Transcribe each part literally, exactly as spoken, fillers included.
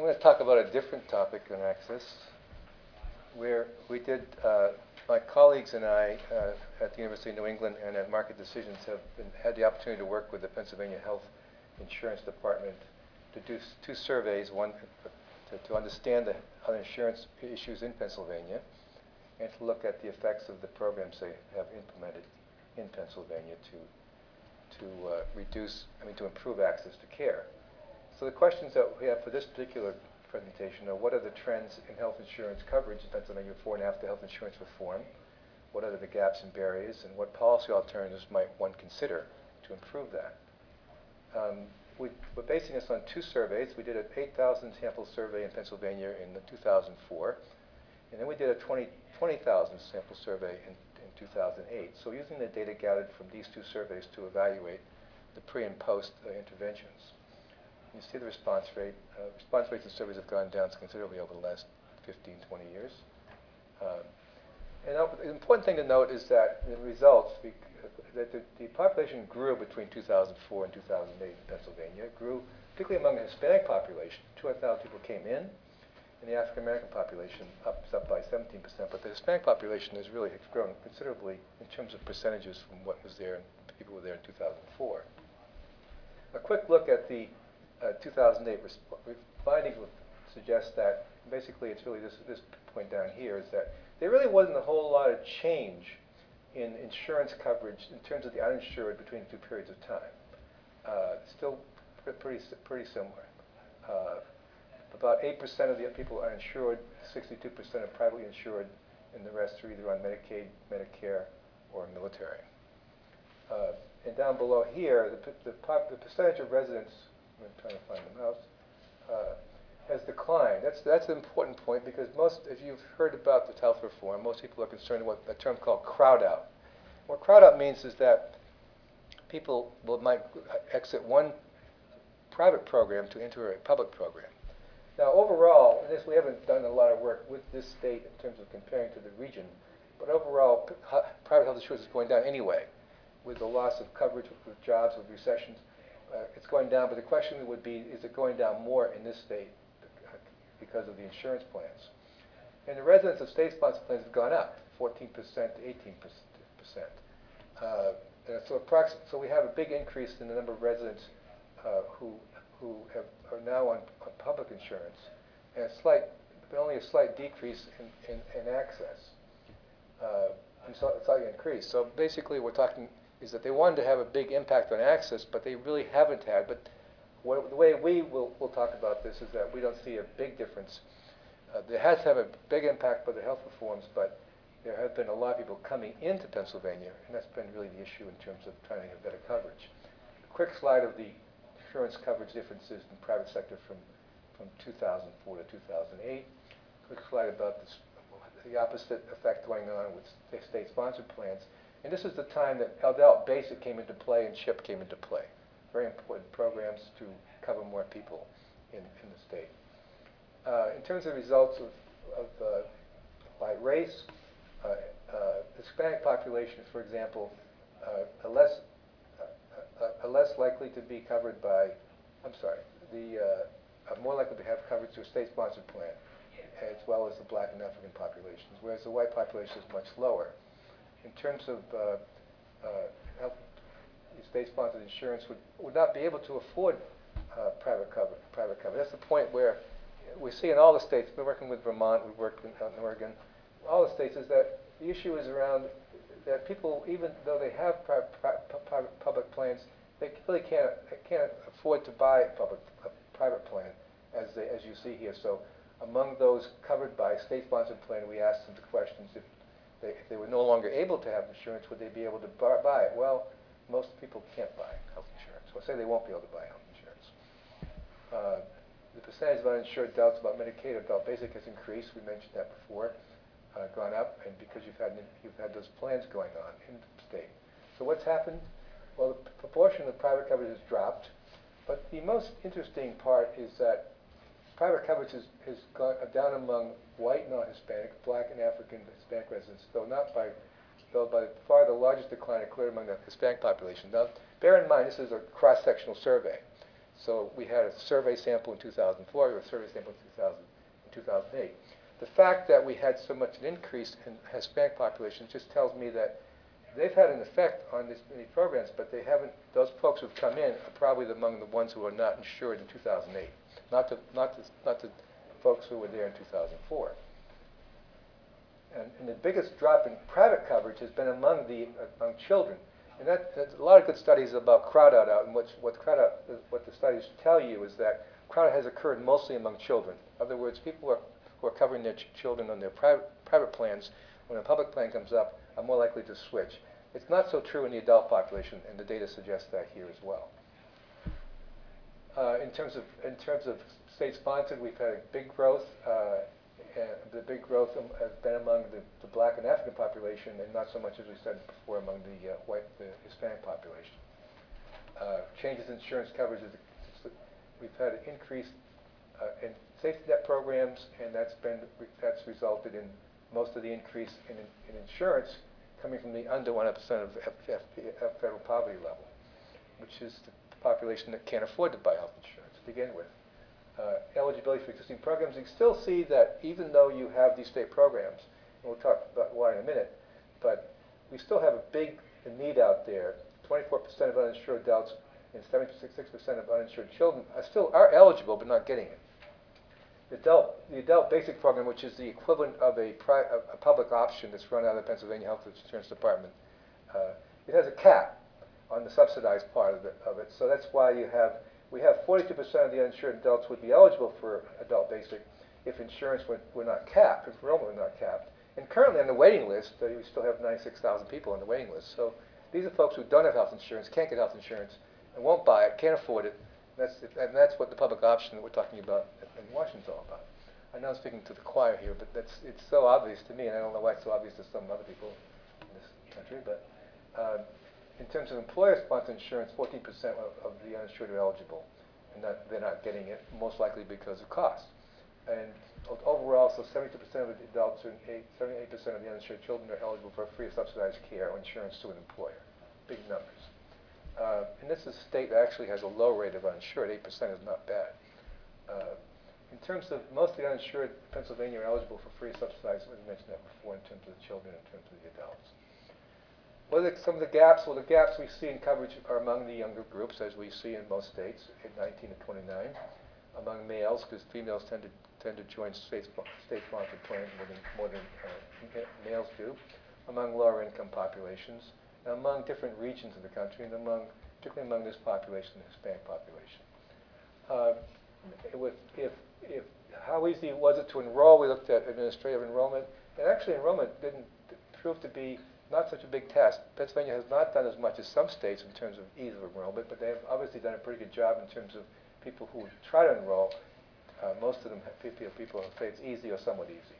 going to talk about a different topic on access, where we did, uh, my colleagues and I uh, at the University of New England and at Market Decisions have been, had the opportunity to work with the Pennsylvania Health Insurance Department to do s- two surveys, one to, to understand the other insurance issues in Pennsylvania and to look at the effects of the programs they have implemented in Pennsylvania to, to uh, reduce, I mean, to improve access to care. So the questions that we have for this particular presentation are: what are the trends in health insurance coverage in Pennsylvania before and after health insurance reform? What are the gaps and barriers, and what policy alternatives might one consider to improve that? Um, we, we're basing this on two surveys. We did an eight thousand sample survey in Pennsylvania in two thousand four, and then we did a twenty thousand sample survey in, in two thousand eight. So using the data gathered from these two surveys to evaluate the pre and post uh, interventions. You see the response rate. Uh, response rates in surveys have gone down considerably over the last fifteen, twenty years. Um, and uh, the important thing to note is that the results, bec- that the, the population grew between two thousand four and two thousand eight in Pennsylvania. It grew particularly among the Hispanic population. two hundred thousand people came in, and the African American population up, up by seventeen percent. But the Hispanic population has really grown considerably in terms of percentages from what was there and people were there in two thousand four. A quick look at the Uh, two thousand eight resp- findings would suggest that basically it's really this, this point down here is that there really wasn't a whole lot of change in insurance coverage in terms of the uninsured between the two periods of time. Uh, still pr- pretty pretty similar. Uh, about eight percent of the people are uninsured, sixty-two percent are privately insured, and the rest are either on Medicaid, Medicare, or military. Uh, and down below here, the, p- the, pop- the percentage of residents, I'm trying to find the mouse, uh, has declined. That's that's an important point because most, if you've heard about the health reform, most people are concerned with a term called crowd out. What crowd out means is that people will, might exit one private program to enter a public program. Now, overall, and this we haven't done a lot of work with this state in terms of comparing to the region, but overall, p- h- private health insurance is going down anyway, with the loss of coverage, with, with jobs, with recessions. Uh, it's going down, but the question would be, is it going down more in this state because of the insurance plans? And the residents of state-sponsored plans have gone up, fourteen percent to eighteen percent. Uh, and so, approx- so we have a big increase in the number of residents uh, who who have, are now on, on public insurance, and a slight, but only a slight decrease in, in, in access. Uh, and so it's slightly increased. So basically, we're talking is that they wanted to have a big impact on access, but they really haven't had. But what, the way we will will talk about this is that we don't see a big difference. Uh, there has to have a big impact by the health reforms, but there have been a lot of people coming into Pennsylvania, and that's been really the issue in terms of trying to get better coverage. A quick slide of the insurance coverage differences in the private sector from, from two thousand four to two thousand eight. Quick slide about this, the opposite effect going on with state-sponsored plans. And this is the time that Adult Basic came into play and CHIP came into play. Very important programs to cover more people in, in the state. Uh, in terms of results of, of uh, by race, uh, uh, the Hispanic population, for example, uh, are less uh, uh, are less likely to be covered by, I'm sorry, the uh, are more likely to have coverage through a state-sponsored plan, as well as the Black and African populations, whereas the white population is much lower. In terms of uh, uh, health, state-sponsored insurance would, would not be able to afford uh, private cover. Private cover. That's the point where we see in all the states. We're working with Vermont. We've worked in, in Oregon. All the states is that the issue is around that people, even though they have pri pri private public plans, they really can't they can't afford to buy a public a private plan, as they, as you see here. So, among those covered by state-sponsored plan, we asked them the questions if. They, if they were no longer able to have insurance, would they be able to buy, buy it? Well, most people can't buy health insurance. So I say they won't be able to buy health insurance. Uh, the percentage of uninsured adults about Medicaid or Adult Basic has increased. We mentioned that before, uh, gone up, and because you've had you've had those plans going on in the state. So what's happened? Well, the proportion of private coverage has dropped, but the most interesting part is that private coverage has, has gone down among white, non-Hispanic, Black, and African Hispanic residents, though not by, though by far the largest decline occurred among the Hispanic population. Now, bear in mind, this is a cross-sectional survey. So we had a survey sample in two thousand four, or a survey sample in two thousand, in two thousand eight. The fact that we had so much an increase in Hispanic population just tells me that they've had an effect on this, these programs, but they haven't, those folks who've come in are probably among the ones who are not insured in two thousand eight, not the, not the, not the folks who were there in two thousand four. And, and the biggest drop in private coverage has been among the uh, among children. And that, there's a lot of good studies about crowd out, out and what, what, crowd out, what the studies tell you is that crowd out has occurred mostly among children. In other words, people who are, who are covering their ch children on their private, private plans, when a public plan comes up, are more likely to switch. It's not so true in the adult population, and the data suggests that here as well. Uh, in terms of in terms of state-sponsored, we've had a big growth. Uh, and the big growth um, has been among the, the black and African population, and not so much as we said before among the uh, white, the Hispanic population. Uh, changes in insurance coverage. Is, we've had an increase uh, in safety net programs, and that's been that's resulted in most of the increase in, in insurance coming from the under one percent of F F F federal poverty level, which is the population that can't afford to buy health insurance to begin with. Uh, eligibility for existing programs, you still see that even though you have these state programs, and we'll talk about why in a minute, but we still have a big need out there. twenty-four percent of uninsured adults and seventy-six percent of uninsured children are still are eligible but not getting it. The adult, the adult basic program, which is the equivalent of a, pri a, a public option that's run out of the Pennsylvania Health Insurance Department, uh, it has a cap on the subsidized part of it, of it. So that's why you have, we have forty-two percent of the uninsured adults would be eligible for adult basic if insurance were, were not capped, if enrollment were not capped. And currently on the waiting list, uh, we still have ninety-six thousand people on the waiting list. So these are folks who don't have health insurance, can't get health insurance, and won't buy it, can't afford it. That's, and that's what the public option that we're talking about in Washington is all about. I know I'm speaking to the choir here, but that's, it's so obvious to me, and I don't know why it's so obvious to some other people in this country. But uh, in terms of employer-sponsored insurance, fourteen percent of, of the uninsured are eligible, and that they're not getting it, most likely because of cost. And overall, so seventy-two percent of the adults and seventy-eight percent of the uninsured children are eligible for free or subsidized care or insurance to an employer. Big numbers. Uh, and this is a state that actually has a low rate of uninsured. eight percent is not bad. Uh, in terms of most of the uninsured, Pennsylvania are eligible for free subsidized, we mentioned that before, in terms of the children, in terms of the adults. What are the, some of the gaps? Well, the gaps we see in coverage are among the younger groups, as we see in most states, in nineteen to twenty-nine. Among males, because females tend to tend to join state-sponsored plans more than, more than uh, males do. Among lower income populations, and among different regions of the country, and among, particularly among this population, the Hispanic population. Uh, with, if, if, how easy was it to enroll? We looked at administrative enrollment, and actually enrollment didn't prove to be not such a big task. Pennsylvania has not done as much as some states in terms of ease of enrollment, but they have obviously done a pretty good job in terms of people who try to enroll. Uh, most of them have people, people say it's easy or somewhat easy.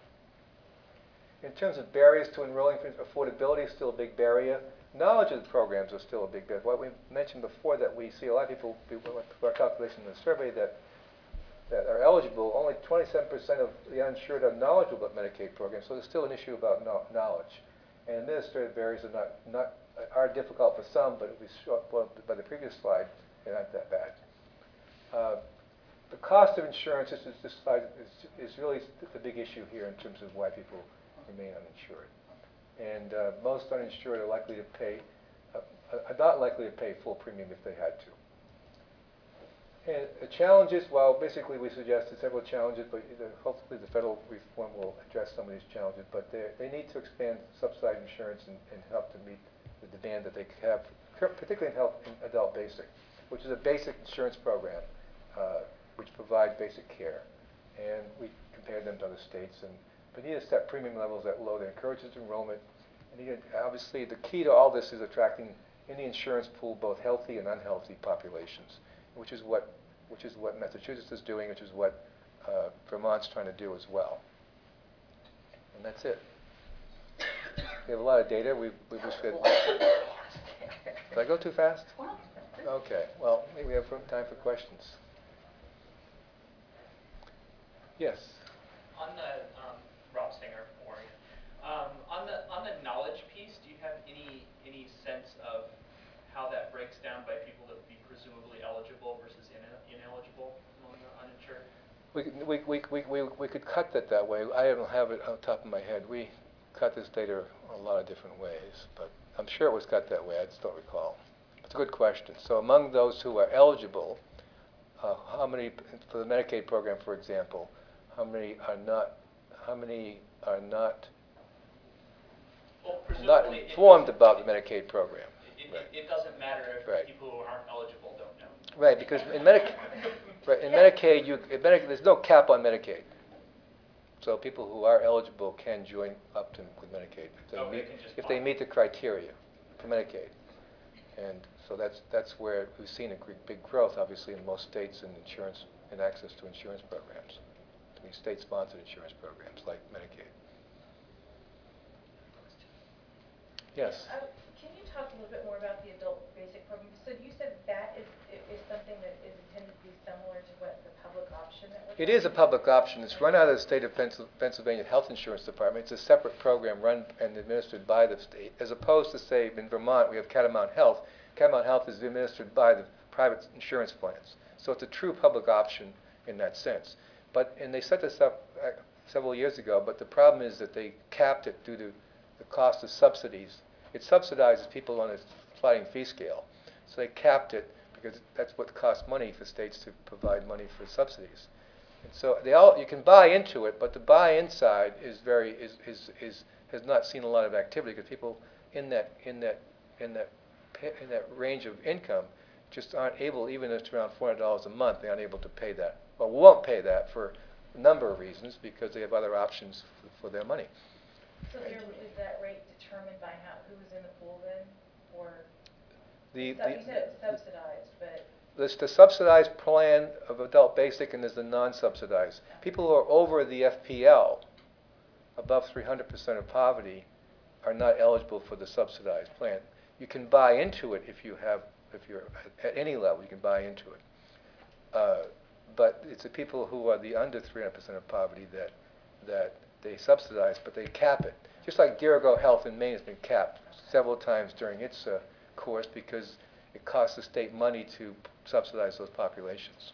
In terms of barriers to enrolling, affordability is still a big barrier. Knowledge of the programs is still a big barrier. What we mentioned before, that we see a lot of people, our calculation in the survey, that that are eligible, only twenty-seven percent of the uninsured are knowledgeable about Medicaid programs, so there's still an issue about no knowledge. And administrative barriers are not, not are difficult for some, but if we saw well, by the previous slide, they're not that bad. Uh, the cost of insurance is, this slide is, is really the big issue here in terms of why people remain uninsured. And uh, most uninsured are likely to pay, uh, are not likely to pay full premium if they had to. And the challenges, well, basically we suggested several challenges, but hopefully the federal reform will address some of these challenges. But they need to expand subsidized insurance and, and help to meet the demand that they have, particularly in health in adult basic, which is a basic insurance program uh, which provides basic care. And we compared them to other states. And but need to set premium levels that low that encourages enrollment. And again, obviously, the key to all this is attracting in the insurance pool both healthy and unhealthy populations, which is what which is what Massachusetts is doing, which is what uh, Vermont's trying to do as well. And that's it. We have a lot of data. We we wish we had. Did I go too fast? Okay. Well, maybe we have time for questions. Yes. On the um, Rob Singer, Warren. Um, on the on the knowledge piece, do you have any any sense of how that breaks down by people that would be presumably eligible versus We, could- we, we, we, we we could cut that that way. I don't have it on top of my head. We cut this data a lot of different ways, but I'm sure it was cut that way. I just don't recall. It's a good question. So among those who are eligible, uh, how many, for the Medicaid program, for example, how many are not, how many are not, Well, not presumably it informed doesn't- about the Medicaid program? It, Right. it, it doesn't matter if Right. people who aren't eligible don't know. Right, because in Medicaid, right, in Medicaid, you, in Medicaid, there's no cap on Medicaid. So people who are eligible can join Upton with Medicaid if they Oh, they meet, can just if they apply. meet the criteria for Medicaid. And so that's, that's where we've seen a gr- big growth, obviously, in most states in insurance and access to insurance programs. I mean, state-sponsored insurance programs like Medicaid. Yes? Uh, Can you talk a little bit more about the adult basic program? So you said that is, i- is something that is intended to be similar to what the public option that we're It is a talking public option. It's run out of the state of Pensil- Pennsylvania Health Insurance Department. It's a separate program run and administered by the state, as opposed to, say, in Vermont, we have Catamount Health. Catamount Health is administered by the private insurance plans. So it's a true public option in that sense. But, and they set this up uh, several years ago, but the problem is that they capped it due to the cost of subsidies. It subsidizes people on a sliding fee scale. So they capped it because that's what costs money for states to provide money for subsidies. And so they all, you can buy into it, but the buy-in side is very, is, is, is, has not seen a lot of activity because people in that, in that, in that, pa- in that range of income just aren't able, even if it's around four hundred dollars a month, they aren't able to pay that. Well, we won't pay that for a number of reasons because they have other options f- for their money. about? So there, is that rate determined by how, who's in the pool then? Or, The, so the, you said it was subsidized, but, There's the subsidized plan of adult basic and there's the non-subsidized. People who are over the F P L, above three hundred percent of poverty, are not eligible for the subsidized plan. You can buy into it if you have, if you're at any level, you can buy into it. Uh, but it's the people who are the under three hundred percent of poverty that, that they subsidize, but they cap it. Just like Girago Health in Maine has been capped several times during its uh, course because it costs the state money to subsidize those populations.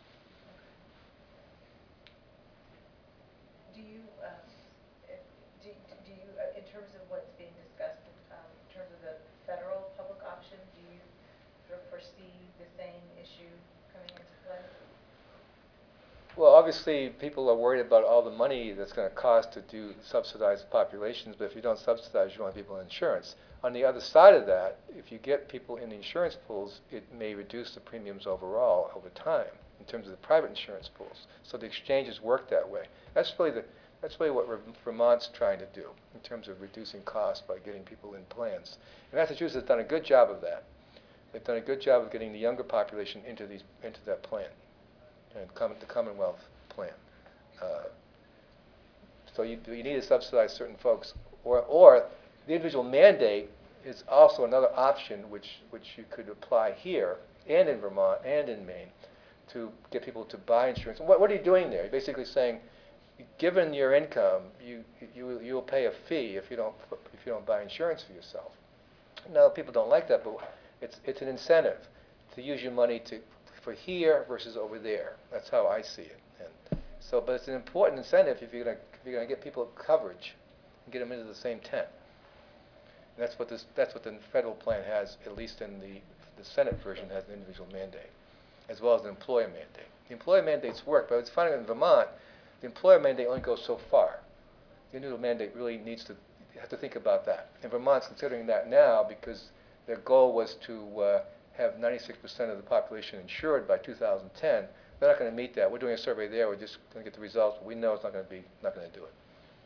do you, um, if- do, do you, uh, in terms of what's being discussed, um, in terms of the federal public option, do you sort of foresee the same issue coming into play? Well, obviously, people are worried about all the money that's going to cost to do subsidized populations, but if you don't subsidize, you don't have people in insurance. On the other side of that, if you get people in the insurance pools, it may reduce the premiums overall over time in terms of the private insurance pools. So the exchanges work that way. That's really the that's really what Vermont's trying to do in terms of reducing costs by getting people in plans. And Massachusetts has done a good job of that. They've done a good job of getting the younger population into these into that plan, and com the Commonwealth plan. Uh, so you you need to subsidize certain folks, or or the individual mandate is also another option which which you could apply here and in Vermont and in Maine to get people to buy insurance. What what are you doing there? You're basically saying, given your income, you you you will pay a fee if you don't if you don't buy insurance for yourself. No, people don't like that, but it's it's an incentive to use your money to for here versus over there. That's how I see it. And so, but it's an important incentive if you're gonna if you're gonna get people coverage and get them into the same tent. And that's what this that's what the federal plan has, at least in the the Senate version has an individual mandate, as well as an employer mandate. The employer mandates work, but it's funny in Vermont, the employer mandate only goes so far. The individual mandate really needs to, you have to think about that. And Vermont's considering that now because their goal was to uh, have ninety-six percent of the population insured by two thousand ten. They're not going to meet that. We're doing a survey there. We're just going to get the results, but we know it's not going to be, not going to do it.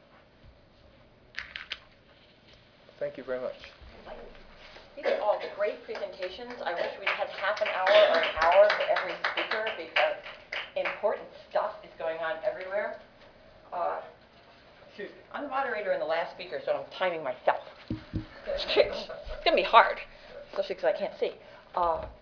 Thank you very much. These are all great presentations. I wish we'd had half an hour or an hour for every speaker because important stuff is going on everywhere. Uh, excuse me. I'm the moderator and the last speaker, so I'm timing myself. It's going to be hard, especially because I can't see. Uh,